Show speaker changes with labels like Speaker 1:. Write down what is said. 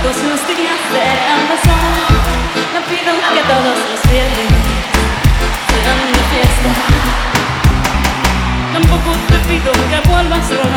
Speaker 1: todos los días sean de sol. No pido que todos los viernes sean de fiesta. Tampoco te pido que vuelvas a